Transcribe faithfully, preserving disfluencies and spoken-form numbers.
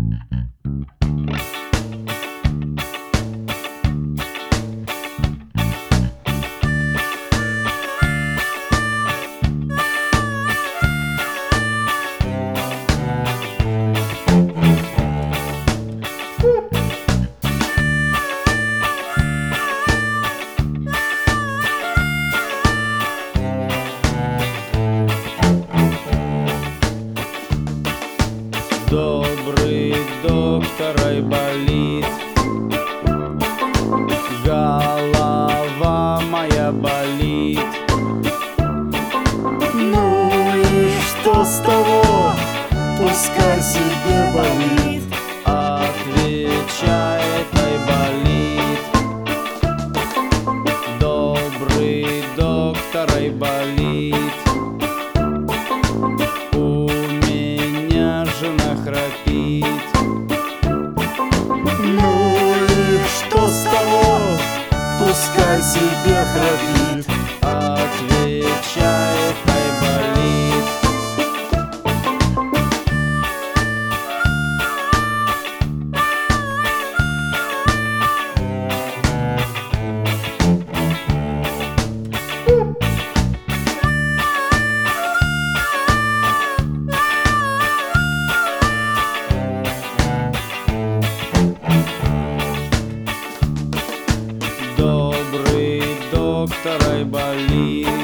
Добрый доктор, айболит, голова моя болит. Ну и что с того? Пускай себе болит. Отвечает айболит. Добрый доктор, айболит, у меня жена храпит. Ну и что с того? Пускай себе храпит. Отвечает айболит. Добрый доктор, айболит,